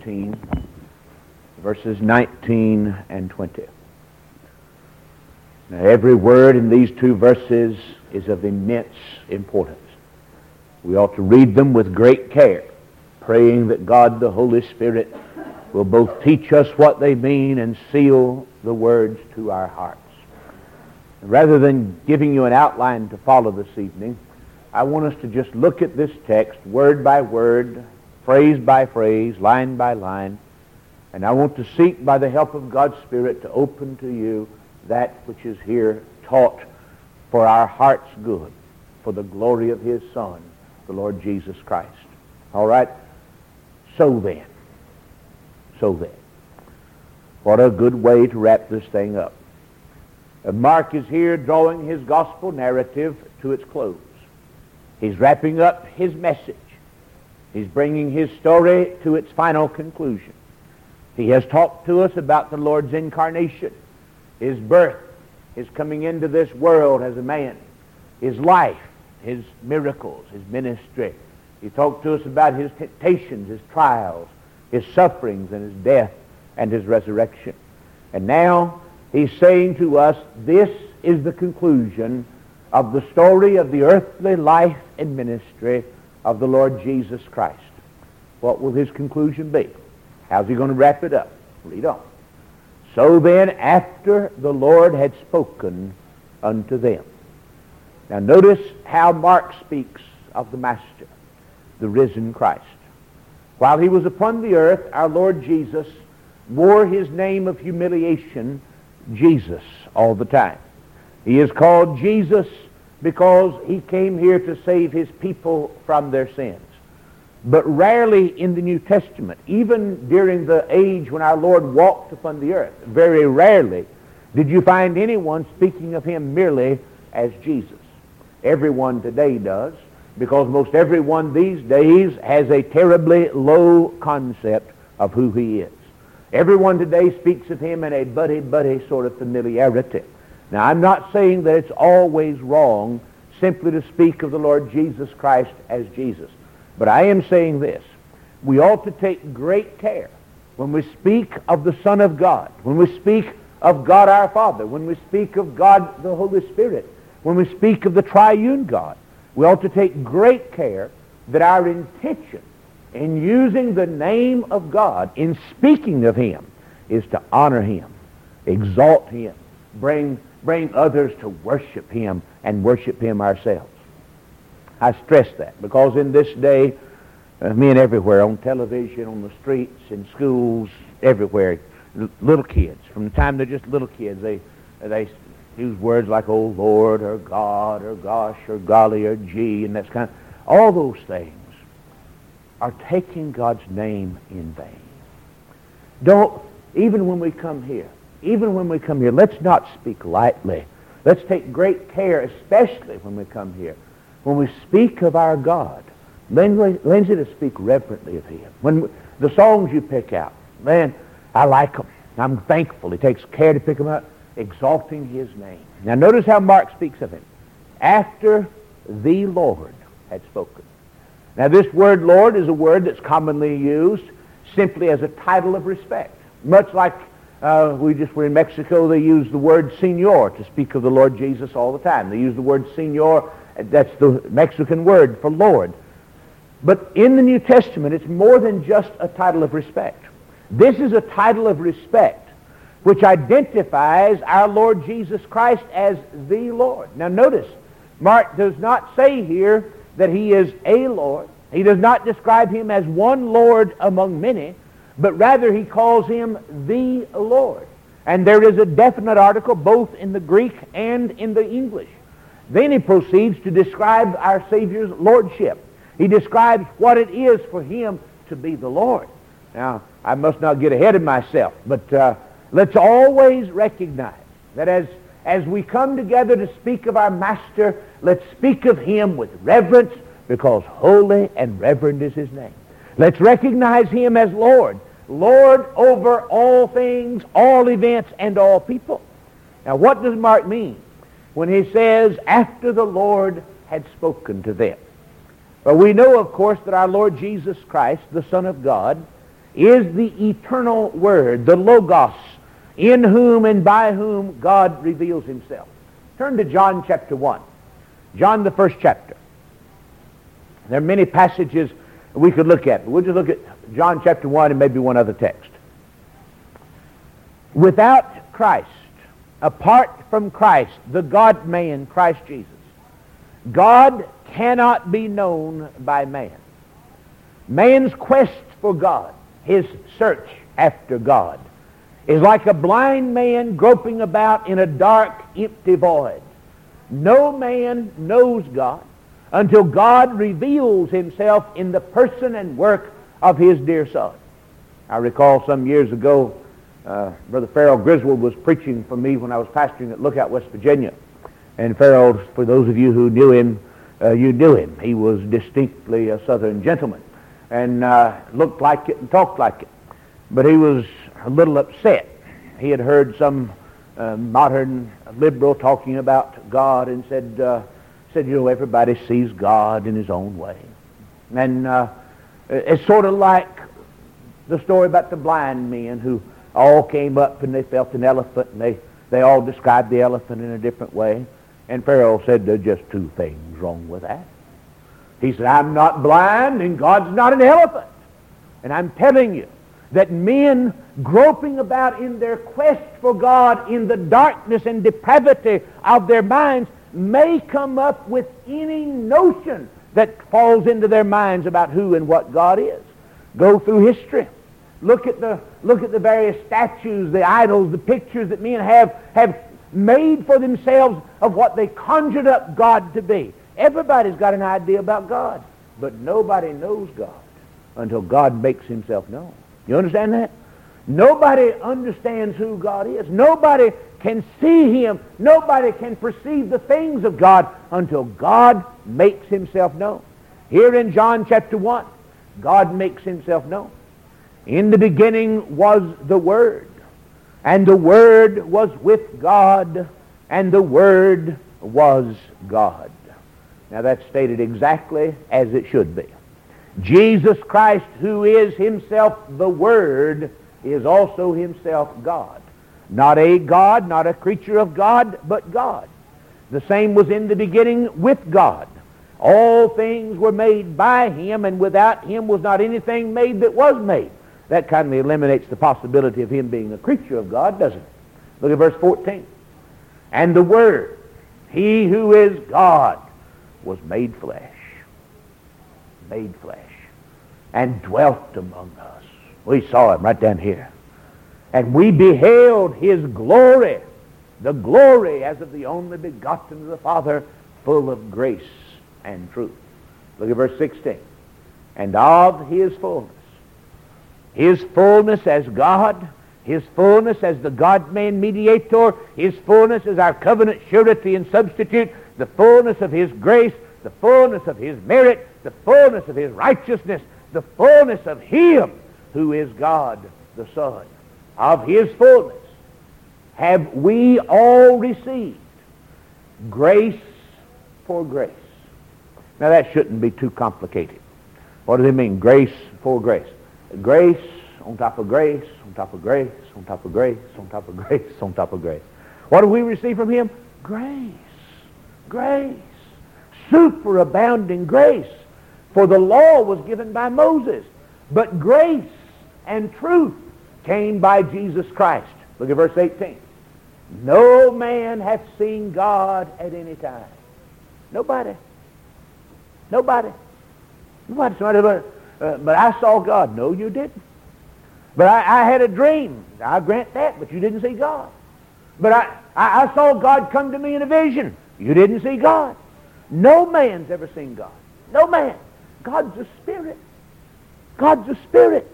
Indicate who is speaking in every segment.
Speaker 1: 14, verses 19 and 20. Now, every word in these two verses is of immense importance. We ought to read them with great care, praying that God the Holy Spirit will both teach us what they mean and seal the words to our hearts. Rather than giving you an outline to follow this evening, I want us to just look at this text word by word, phrase by phrase, line by line, and I want to seek by the help of God's Spirit to open to you that which is here taught for our heart's good, for the glory of His Son, the Lord Jesus Christ. All right? So then, what a good way to wrap this thing up. Mark is here drawing his gospel narrative to its close. He's wrapping up his message. He's bringing his story to its final conclusion. He has talked to us about the Lord's incarnation, His birth, His coming into this world as a man, His life, His miracles, His ministry. He talked to us about His temptations, His trials, His sufferings, and His death, and His resurrection. And now He's saying to us, this is the conclusion of the story of the earthly life and ministry of the Lord Jesus Christ. What will His conclusion be? How's He going to wrap it up? Read on. So then, after the Lord had spoken unto them. Now notice how Mark speaks of the Master, the risen Christ. While He was upon the earth, our Lord Jesus wore His name of humiliation, Jesus, all the time. He is called Jesus because He came here to save His people from their sins. But rarely in the New Testament, even during the age when our Lord walked upon the earth, very rarely did you find anyone speaking of Him merely as Jesus. Everyone today does, because most everyone these days has a terribly low concept of who He is. Everyone today speaks of Him in a buddy-buddy sort of familiarity. Now, I'm not saying that it's always wrong simply to speak of the Lord Jesus Christ as Jesus. But I am saying this. We ought to take great care when we speak of the Son of God, when we speak of God our Father, when we speak of God the Holy Spirit, when we speak of the triune God. We ought to take great care that our intention in using the name of God, in speaking of Him, is to honor Him, exalt Him, bring others to worship Him, and worship Him ourselves. I stress that because in this day, men everywhere, on television, on the streets, in schools, everywhere, little kids, from the time they're just little kids, they use words like, oh Lord, or God, or gosh, or golly, or gee, and that's kind of, all those things are taking God's name in vain. Even when we come here, let's not speak lightly. Let's take great care, especially when we come here. When we speak of our God, Lindsay, to speak reverently of Him. When the songs you pick out, man, I like them. I'm thankful. He takes care to pick them up, exalting His name. Now notice how Mark speaks of Him. After the Lord had spoken. Now this word Lord is a word that's commonly used simply as a title of respect. Much like we just were in Mexico, they use the word Señor to speak of the Lord Jesus all the time. They use the word Señor, that's the Mexican word for Lord. But in the New Testament, it's more than just a title of respect. This is a title of respect which identifies our Lord Jesus Christ as the Lord. Now notice, Mark does not say here that He is a Lord. He does not describe Him as one Lord among many, but rather He calls Him the Lord. And there is a definite article both in the Greek and in the English. Then he proceeds to describe our Savior's lordship. He describes what it is for Him to be the Lord. Now, I must not get ahead of myself, but let's always recognize that as we come together to speak of our Master, let's speak of Him with reverence, because holy and reverend is His name. Let's recognize Him as Lord, Lord over all things, all events, and all people. Now, what does Mark mean when he says, after the Lord had spoken to them? Well, we know, of course, that our Lord Jesus Christ, the Son of God, is the eternal Word, the Logos, in whom and by whom God reveals himself. Turn to John chapter 1. John, the first chapter. There are many passages we could look at, but we'll just look at John chapter 1 and maybe one other text. Without Christ, apart from Christ, the God-man, Christ Jesus, God cannot be known by man. Man's quest for God, his search after God, is like a blind man groping about in a dark, empty void. No man knows God until God reveals himself in the person and work of his dear Son. I recall some years ago, Brother Farrell Griswold was preaching for me when I was pastoring at Lookout, West Virginia. And Farrell, for those of you who knew him, you knew him. He was distinctly a Southern gentleman and looked like it and talked like it. But he was a little upset. He had heard some modern liberal talking about God and said, you know, everybody sees God in his own way. And it's sort of like the story about the blind men who all came up and they felt an elephant, and they all described the elephant in a different way. And Pharaoh said, there's just two things wrong with that. He said, I'm not blind and God's not an elephant. And I'm telling you that men groping about in their quest for God in the darkness and depravity of their minds may come up with any notion that falls into their minds about who and what God is. Go through history. Look at the various statues, the idols, the pictures that men have made for themselves of what they conjured up God to be. Everybody's got an idea about God, but nobody knows God until God makes himself known. You understand that? Nobody understands who God is. Nobody can see him. Nobody can perceive the things of God until God makes himself known. Here in John chapter 1, God makes himself known. In the beginning was the Word, and the Word was with God, and the Word was God. Now that's stated exactly as it should be. Jesus Christ, who is himself the Word, is also himself God. Not a God, not a creature of God, but God. The same was in the beginning with God. All things were made by him, and without him was not anything made that was made. That kind of eliminates the possibility of him being a creature of God, doesn't it? Look at verse 14. And the Word, he who is God, was made flesh, and dwelt among us. We saw him right down here. And we beheld his glory, the glory as of the only begotten of the Father, full of grace and truth. Look at verse 16. And of his fullness as God, his fullness as the God-man mediator, his fullness as our covenant surety and substitute, the fullness of his grace, the fullness of his merit, the fullness of his righteousness, the fullness of him who is God the Son. Of his fullness have we all received grace for grace. Now that shouldn't be too complicated. What does it mean, grace for grace? Grace on top of grace, on top of grace, on top of grace, on top of grace, on top of grace. What do we receive from him? Grace. Grace. Superabounding grace. For the law was given by Moses, but grace and truth came by Jesus Christ. Look at verse 18. No man hath seen God at any time. Nobody. But I saw God. No, you didn't. But I had a dream. I grant that, but you didn't see God. But I saw God come to me in a vision. You didn't see God. No man's ever seen God. No man. God's a spirit. God's a spirit.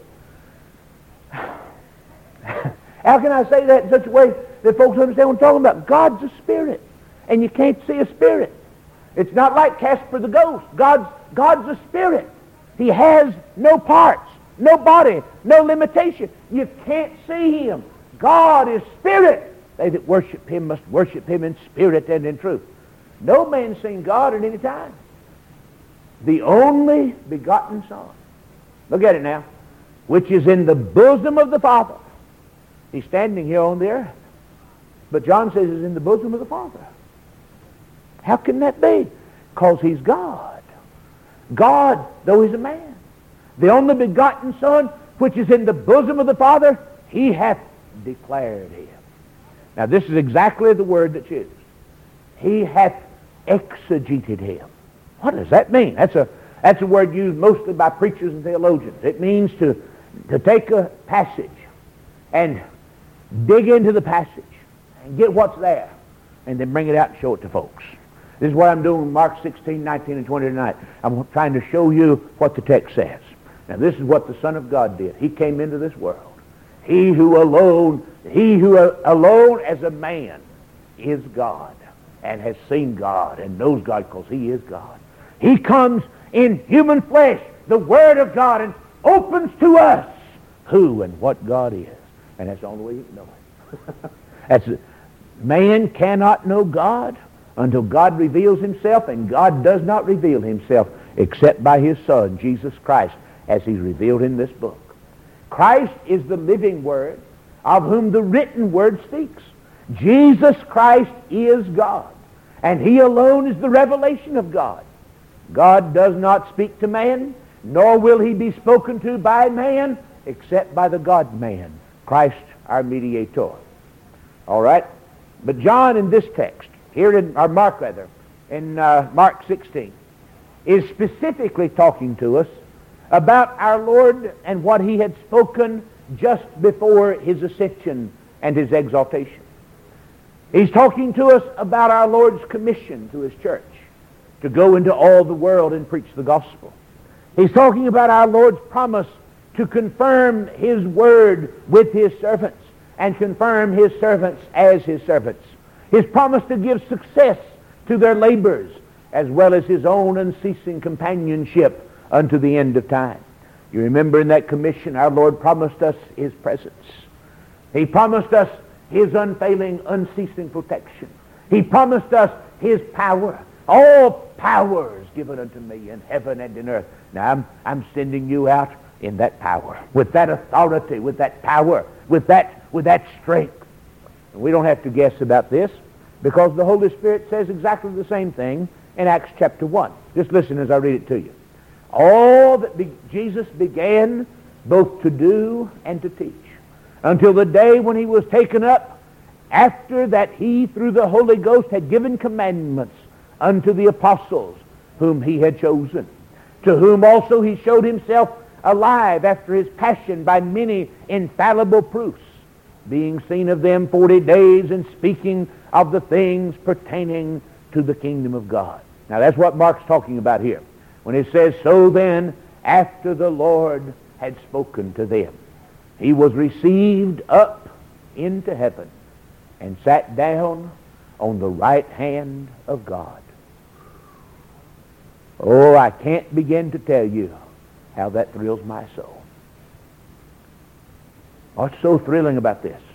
Speaker 1: How can I say that in such a way that folks understand what I'm talking about? God's a spirit, and you can't see a spirit. It's not like Casper the Ghost. God's a spirit. He has no parts, no body, no limitation. You can't see him. God is spirit. They that worship him must worship him in spirit and in truth. No man's seen God at any time. The only begotten Son. Look at it now. which is in the bosom of the Father. He's standing here on the earth. But John says he's in the bosom of the Father. How can that be? Because he's God. God, though he's a man. The only begotten Son, which is in the bosom of the Father, he hath declared him. Now this is exactly the word that's used. He hath exegeted him. What does that mean? That's a word used mostly by preachers and theologians. It means to take a passage and dig into the passage and get what's there and then bring it out and show it to folks. This is what I'm doing in Mark 16, 19, and 20 tonight. I'm trying to show you what the text says. Now this is what the Son of God did. He came into this world. He who alone as a man is God and has seen God and knows God because he is God. He comes in human flesh, the Word of God, and opens to us who and what God is. And that's the only way you can know it. Man cannot know God until God reveals himself, and God does not reveal himself except by his Son, Jesus Christ, as he's revealed in this book. Christ is the living Word, of whom the written Word speaks. Jesus Christ is God, and he alone is the revelation of God. God does not speak to man, nor will he be spoken to by man, except by the God-man, Christ our mediator. All right? But John in this text, Mark in Mark 16, is specifically talking to us about our Lord and what he had spoken just before his ascension and his exaltation. He's talking to us about our Lord's commission to his church to go into all the world and preach the gospel. He's talking about our Lord's promise to confirm his word with his servants and confirm his servants as his servants. His promise to give success to their labors as well as his own unceasing companionship unto the end of time. You remember in that commission our Lord promised us his presence. He promised us his unfailing, unceasing protection. He promised us his power. All power is given unto me in heaven and in earth. Now I'm sending you out in that power, with that authority, with that power, with that strength. And we don't have to guess about this, because the Holy Spirit says exactly the same thing in Acts chapter 1. Just listen as I read it to you. All that Jesus began both to do and to teach, until the day when he was taken up, after that he, through the Holy Ghost, had given commandments unto the apostles whom he had chosen, to whom also he showed himself alive after his passion by many infallible proofs, being seen of them 40 days and speaking of the things pertaining to the kingdom of God. Now that's what Mark's talking about here when it says, so then, after the Lord had spoken to them, he was received up into heaven and sat down on the right hand of God. Oh, I can't begin to tell you how that thrills my soul. What's so thrilling about this?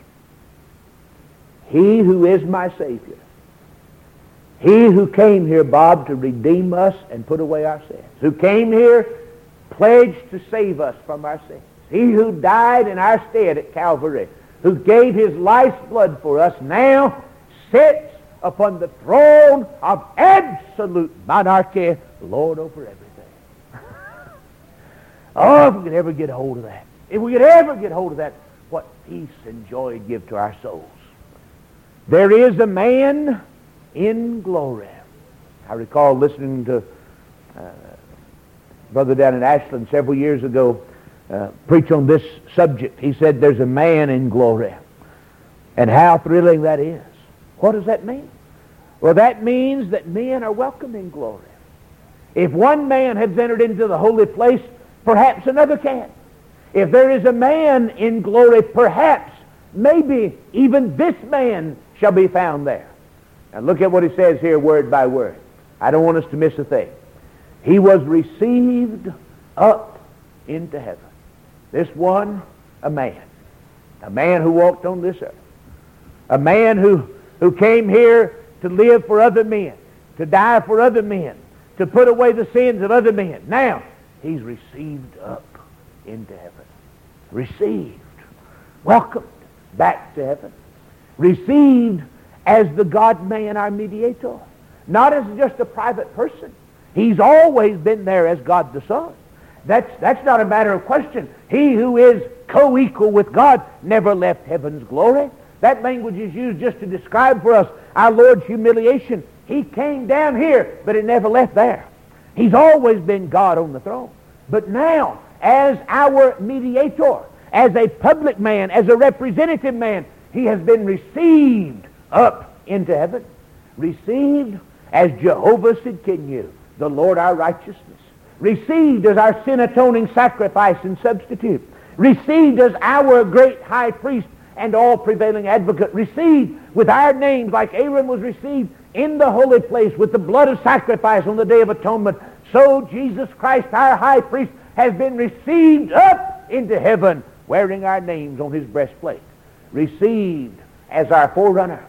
Speaker 1: He who is my Savior, he who came here, Bob, to redeem us and put away our sins, who came here pledged to save us from our sins, he who died in our stead at Calvary, who gave his life's blood for us, now sits upon the throne of absolute monarchy, Lord over everything. Oh, if we could ever get hold of that. If we could ever get hold of that, what peace and joy it'd give to our souls. There is a man in glory. I recall listening to brother down in Ashland several years ago preach on this subject. He said there's a man in glory. And how thrilling that is. What does that mean? Well, that means that men are welcome in glory. If one man has entered into the holy place, perhaps another can. If there is a man in glory, perhaps, maybe even this man shall be found there. And look at what he says here word by word. I don't want us to miss a thing. He was received up into heaven. This one, a man who walked on this earth. A man who came here to live for other men, to die for other men, to put away the sins of other men. Now, he's received up into heaven. received, welcomed back to heaven, received as the God-man, our mediator, not as just a private person. He's always been there as God the Son. That's not a matter of question. He who is co-equal with God never left heaven's glory. That language is used just to describe for us our Lord's humiliation. He came down here, but it never left there. He's always been God on the throne. But now, as our mediator, as a public man, as a representative man, he has been received up into heaven. Received as Jehovah Sidkenu, the Lord our righteousness. Received as our sin-atoning sacrifice and substitute. Received as our great high priest and all-prevailing advocate. Received with our names like Aaron was received in the holy place with the blood of sacrifice on the Day of Atonement. So Jesus Christ, our high priest, has been received up into heaven, wearing our names on his breastplate. Received as our forerunner.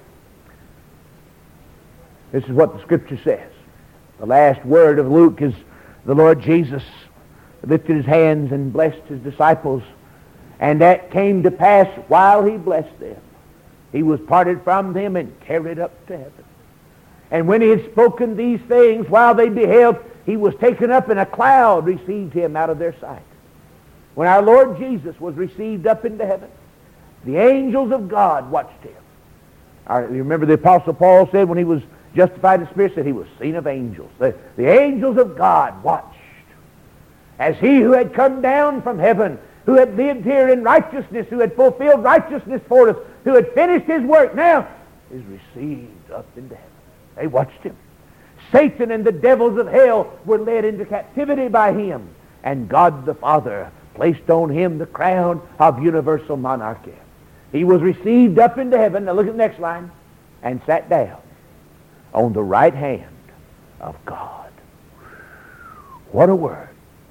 Speaker 1: This is what the Scripture says. The last word of Luke is the Lord Jesus lifted his hands and blessed his disciples, and that came to pass while he blessed them. He was parted from them and carried up to heaven. And when he had spoken these things, while they beheld, he was taken up, and a cloud received him out of their sight. When our Lord Jesus was received up into heaven, the angels of God watched him. You remember the Apostle Paul said when he was justified in the Spirit, said he was seen of angels. The angels of God watched as he who had come down from heaven, who had lived here in righteousness, who had fulfilled righteousness for us, who had finished his work, now is received up into heaven. They watched him. Satan and the devils of hell were led into captivity by him, and God the Father placed on him the crown of universal monarchy. He was received up into heaven, now look at the next line, and sat down on the right hand of God. What a word.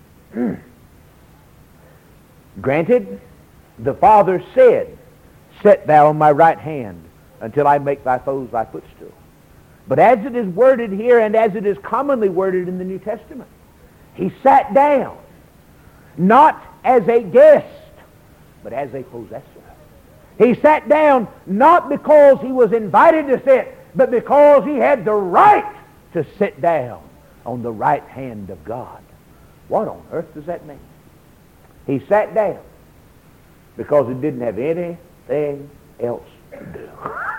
Speaker 1: Granted, the Father said, "Sit thou on my right hand until I make thy foes thy footstool." But as it is worded here, and as it is commonly worded in the New Testament, he sat down, not as a guest, but as a possessor. He sat down not because he was invited to sit, but because he had the right to sit down on the right hand of God. What on earth does that mean? He sat down because he didn't have anything else to do.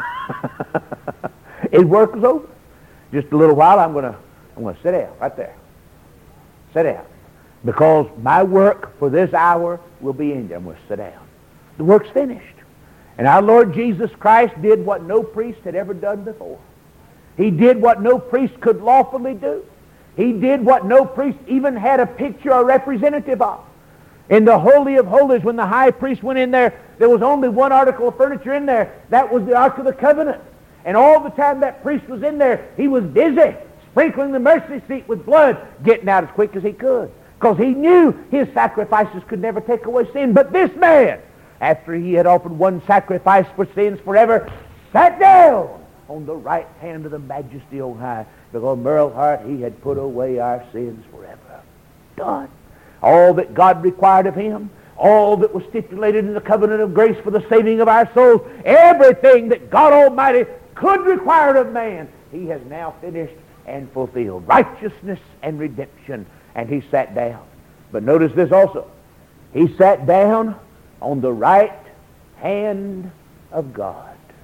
Speaker 1: His work was over. Just a little while, I'm going to sit down right there. Sit down. Because my work for this hour will be ended. I'm going to sit down. The work's finished. And our Lord Jesus Christ did what no priest had ever done before. He did what no priest could lawfully do. He did what no priest even had a picture or representative of. In the Holy of Holies, when the high priest went in there, there was only one article of furniture in there. That was the Ark of the Covenant. And all the time that priest was in there, he was busy sprinkling the mercy seat with blood, getting out as quick as he could. Because he knew his sacrifices could never take away sin. But this man, after he had offered one sacrifice for sins forever, sat down on the right hand of the Majesty on high, because Merle Hart, he had put away our sins forever. Done. All that God required of him, all that was stipulated in the covenant of grace for the saving of our souls, everything that God Almighty could require of man, he has now finished and fulfilled. Righteousness and redemption. And he sat down. But notice this also. He sat down on the right hand of God.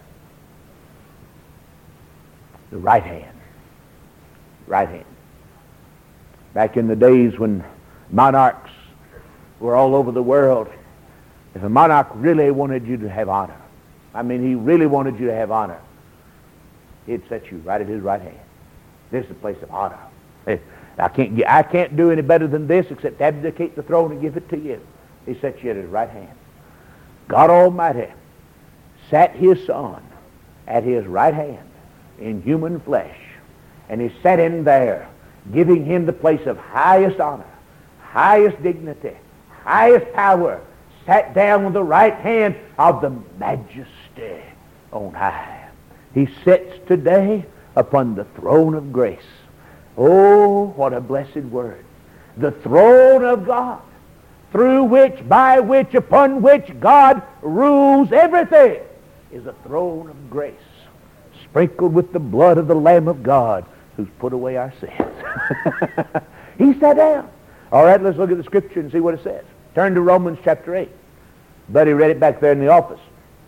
Speaker 1: The right hand. Right hand. Back in the days when monarchs were all over the world, if a monarch really wanted you to have honor, I mean, he really wanted you to have honor, he'd set you right at his right hand. This is the place of honor. I can't do any better than this except abdicate the throne and give it to you. He set you at his right hand. God Almighty sat his Son at his right hand in human flesh, and he sat him there, giving him the place of highest honor, highest dignity, highest power, sat down on the right hand of the Majesty on high. He sits today upon the throne of grace. Oh, what a blessed word. The throne of God. through which, by which, upon which God rules everything, is a throne of grace, sprinkled with the blood of the Lamb of God, who's put away our sins. He sat down. All right, let's look at the Scripture and see what it says. Turn to Romans chapter 8. Buddy read it back there in the office.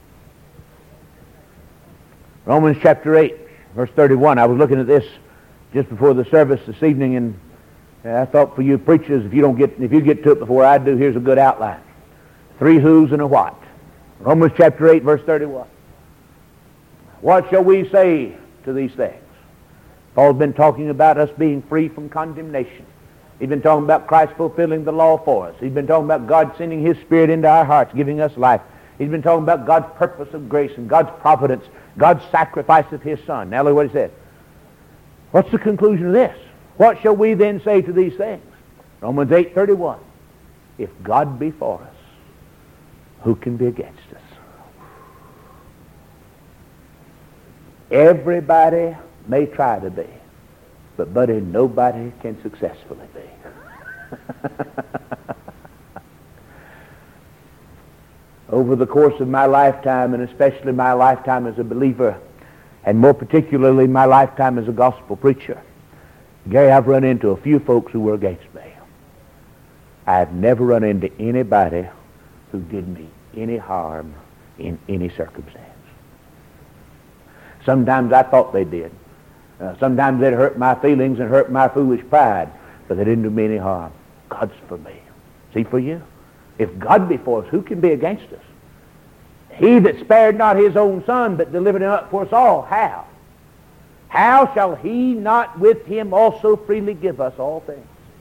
Speaker 1: Romans chapter 8, verse 31. I was looking at this just before the service this evening, and I thought for you preachers, if you get to it before I do, here's a good outline. 3 who's and a what. Romans chapter 8, verse 31. What shall we say to these things? Paul's been talking about us being free from condemnation. He's been talking about Christ fulfilling the law for us. He's been talking about God sending His Spirit into our hearts, giving us life. He's been talking about God's purpose of grace and God's providence, God's sacrifice of His Son. Now look what he said. What's the conclusion of this? What shall we then say to these things? Romans 8:31. If God be for us, who can be against us? Everybody may try to be, but buddy, nobody can successfully be. Over the course of my lifetime, and especially my lifetime as a believer, and more particularly my lifetime as a gospel preacher, Gary, I've run into a few folks who were against me. I've never run into anybody who did me any harm in any circumstance. Sometimes I thought they did. Sometimes they'd hurt my feelings and hurt my foolish pride, but they didn't do me any harm. God's for me. Is He for you? If God be for us, who can be against us? He that spared not His own Son, but delivered Him up for us all, how? How shall He not with Him also freely give us all things?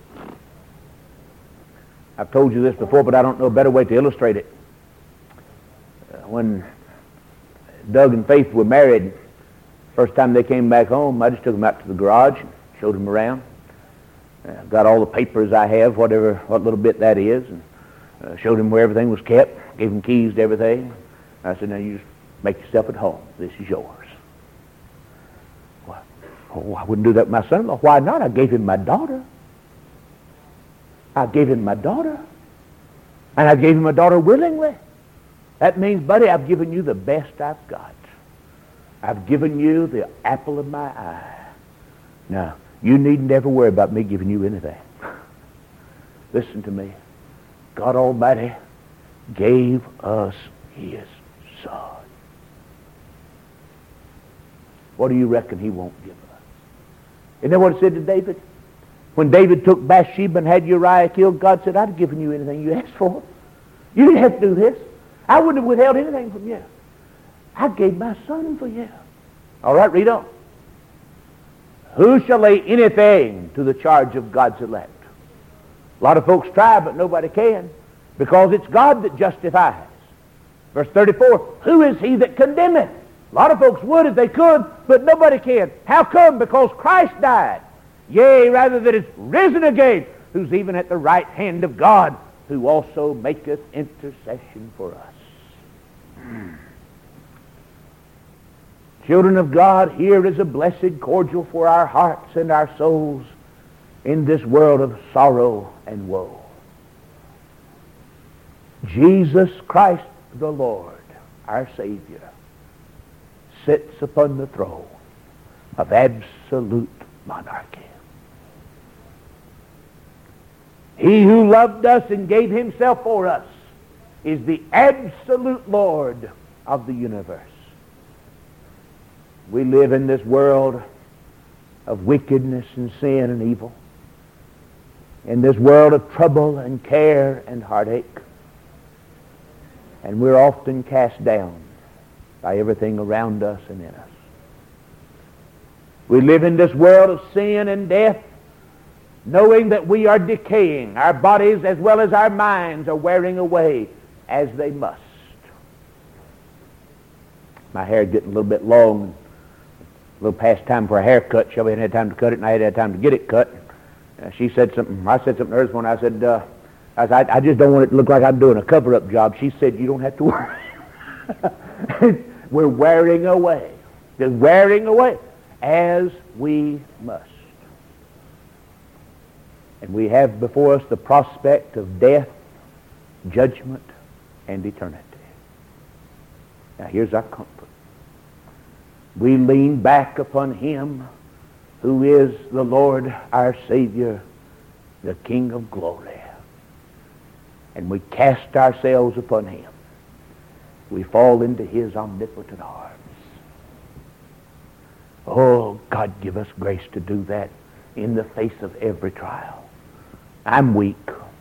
Speaker 1: I've told you this before, but I don't know a better way to illustrate it. When Doug and Faith were married, first time they came back home, I just took them out to the garage and showed them around. Got all the papers I have, what little bit that is, and showed them where everything was kept, gave them keys to everything. I said, now you just make yourself at home. This is yours. Well, I wouldn't do that with my son-in-law. Why not? I gave him my daughter. I gave him my daughter. And I gave him my daughter willingly. That means, buddy, I've given you the best I've got. I've given you the apple of my eye. Now, you needn't ever worry about me giving you anything. Listen to me. God Almighty gave us His Son. What do you reckon He won't give us? Isn't that what it said to David? When David took Bathsheba and had Uriah killed, God said, I'd have given you anything you asked for. You didn't have to do this. I wouldn't have withheld anything from you. I gave my Son for you. All right, read on. Who shall lay anything to the charge of God's elect? A lot of folks try, but nobody can, because it's God that justifies. Verse 34, who is he that condemneth? A lot of folks would if they could, but nobody can. How come? Because Christ died. Yea, rather that is risen again, who's even at the right hand of God, who also maketh intercession for us. Children of God, here is a blessed cordial for our hearts and our souls in this world of sorrow and woe. Jesus Christ the Lord, our Savior, sits upon the throne of absolute monarchy. He who loved us and gave himself for us is the absolute Lord of the universe. We live in this world of wickedness and sin and evil, in this world of trouble and care and heartache, and we're often cast down by everything around us and in us. We live in this world of sin and death, knowing that we are decaying. Our bodies as well as our minds are wearing away as they must. My hair is getting a little bit long, a little past time for a haircut. Shelby hadn't had time to cut it, and I hadn't had time to get it cut. She said something. I said something to her this morning. I said, I just don't want it to look like I'm doing a cover-up job. She said, you don't have to worry. We're wearing away. Just wearing away as we must. And we have before us the prospect of death judgment, and eternity. Now here's our comfort. We lean back upon Him who is the Lord our Savior, the King of glory. And we cast ourselves upon Him. We fall into His omnipotent arms. Oh, God, give us grace to do that in the face of every trial. I'm weak,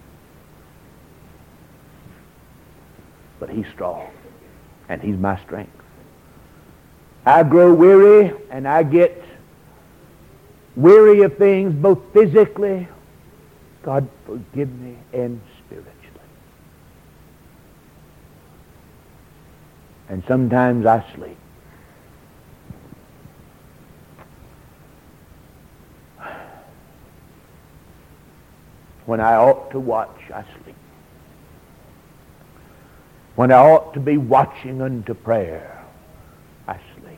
Speaker 1: but He's strong, and He's my strength. I grow weary, and I get weary of things both physically, God forgive me, and spiritually. And sometimes I sleep. When I ought to watch, I sleep. When I ought to be watching unto prayer, I sleep.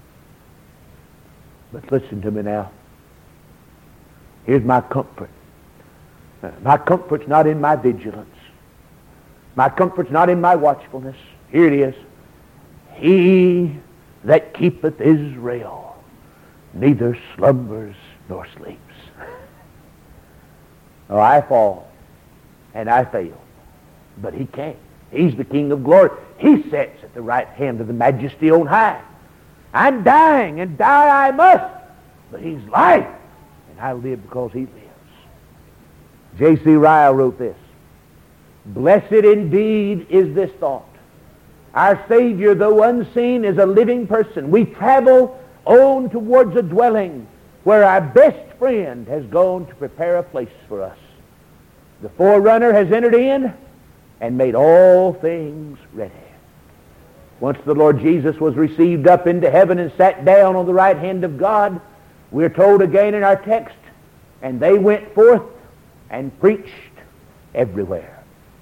Speaker 1: But listen to me now. Here's my comfort. My comfort's not in my vigilance. My comfort's not in my watchfulness. Here it is. He that keepeth Israel neither slumbers nor sleeps. Oh, I fall and I fail, but He can't. He's the King of glory. He sits at the right hand of the Majesty on high. I'm dying, and die I must, but He's life, and I live because He lives. J.C. Ryle wrote this: blessed indeed is this thought. Our Savior, though unseen, is a living person. We travel on towards a dwelling where our best friend has gone to prepare a place for us. The forerunner has entered in and made all things ready. Once the Lord Jesus was received up into heaven and sat down on the right hand of God, we're told again in our text, and they went forth and preached everywhere.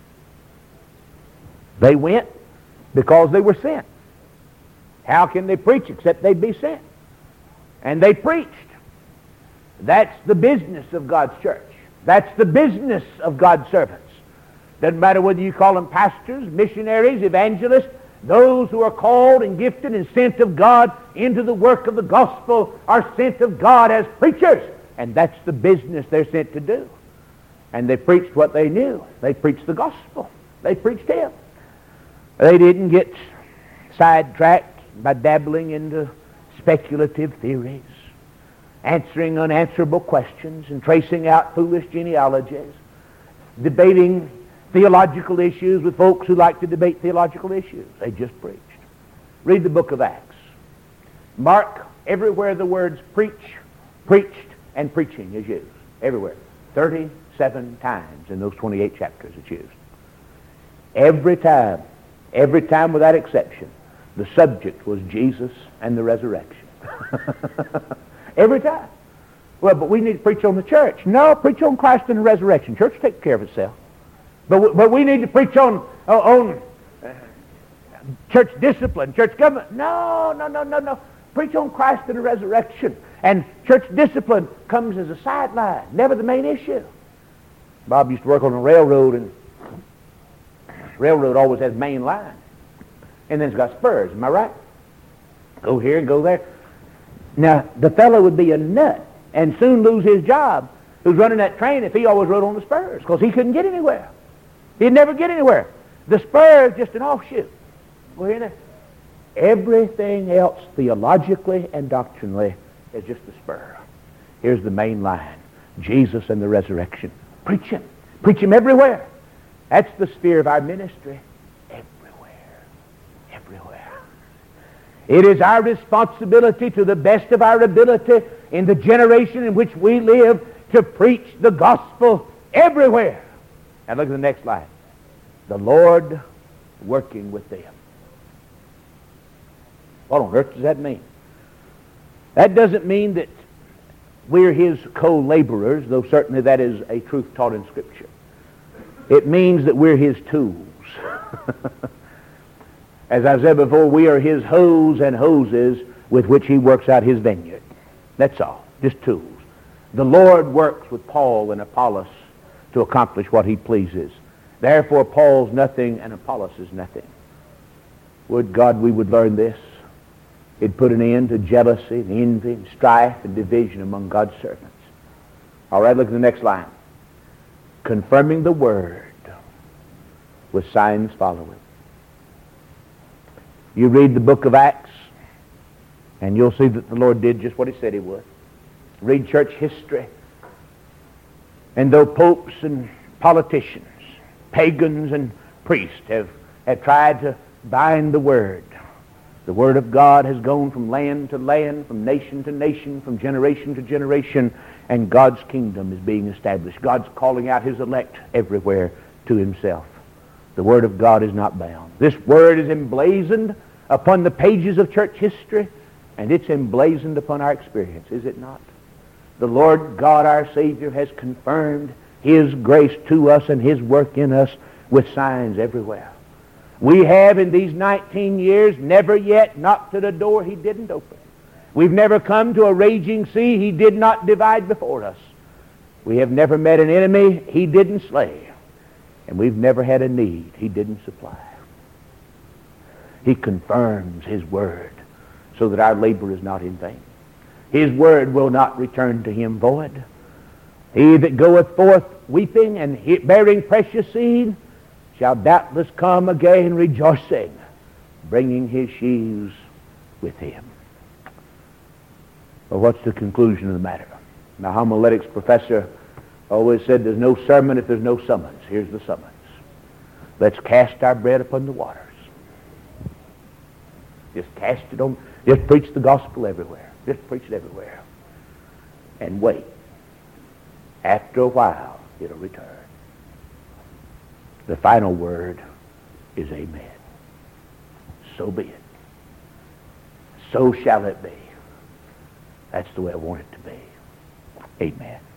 Speaker 1: They went because they were sent. How can they preach except they be sent? And they preached. That's the business of God's church. That's the business of God's servants. Doesn't matter whether you call them pastors, missionaries, evangelists, those who are called and gifted and sent of God into the work of the gospel are sent of God as preachers. And that's the business they're sent to do. And they preached what they knew. They preached the gospel. They preached Him. They didn't get sidetracked by dabbling into speculative theories, answering unanswerable questions and tracing out foolish genealogies, debating theological issues with folks who like to debate theological issues. They just preached. Read the book of Acts. Mark everywhere the words preach, preached, and preaching is used. Everywhere. 37 times in those 28 chapters it's used. Every time without exception, the subject was Jesus and the resurrection. Every time. Well, but we need to preach on the church. No, preach on Christ and the resurrection. Church takes care of itself. But we need to preach on church discipline, church government. No. Preach on Christ and the resurrection. And church discipline comes as a sideline, never the main issue. Bob used to work on a railroad, and railroad always has main line. And then it's got spurs, am I right? Go here and go there. Now, the fellow would be a nut and soon lose his job who's running that train if he always rode on the spurs, because he couldn't get anywhere. He'd never get anywhere. The spur is just an offshoot. Go here and there. Everything else, theologically and doctrinally, is just a spur. Here's the main line. Jesus and the resurrection. Preach Him. Preach Him everywhere. That's the sphere of our ministry. Everywhere. It is our responsibility to the best of our ability in the generation in which we live to preach the gospel everywhere. And look at the next line. The Lord working with them. What on earth does that mean? That doesn't mean that we're His co-laborers, though certainly that is a truth taught in Scripture. It means that we're His tools. As I've said before, we are His hoes and hoses with which He works out His vineyard. That's all. Just tools. The Lord works with Paul and Apollos to accomplish what He pleases. Therefore, Paul's nothing and Apollos is nothing. Would God we would learn this. It'd put an end to jealousy and envy and strife and division among God's servants. All right, look at the next line. Confirming the word with signs following. You read the book of Acts, and you'll see that the Lord did just what He said He would. Read church history. And though popes and politicians, pagans and priests have tried to bind the Word of God has gone from land to land, from nation to nation, from generation to generation, and God's kingdom is being established. God's calling out His elect everywhere to Himself. The Word of God is not bound. This Word is emblazoned upon the pages of church history, and it's emblazoned upon our experience, is it not? The Lord God our Savior has confirmed His grace to us and His work in us with signs everywhere. We have in these 19 years never yet knocked at a door He didn't open. We've never come to a raging sea He did not divide before us. We have never met an enemy He didn't slay. And we've never had a need He didn't supply. He confirms His word so that our labor is not in vain. His word will not return to Him void. He that goeth forth weeping and bearing precious seed shall doubtless come again rejoicing, bringing his sheaves with him. Well, what's the conclusion of the matter? My homiletics professor always said there's no sermon if there's no summons. Here's the summons. Let's cast our bread upon the waters. Just cast it on, just preach the gospel everywhere. Just preach it everywhere. And wait. After a while, it'll return. The final word is amen. So be it. So shall it be. That's the way I want it to be. Amen.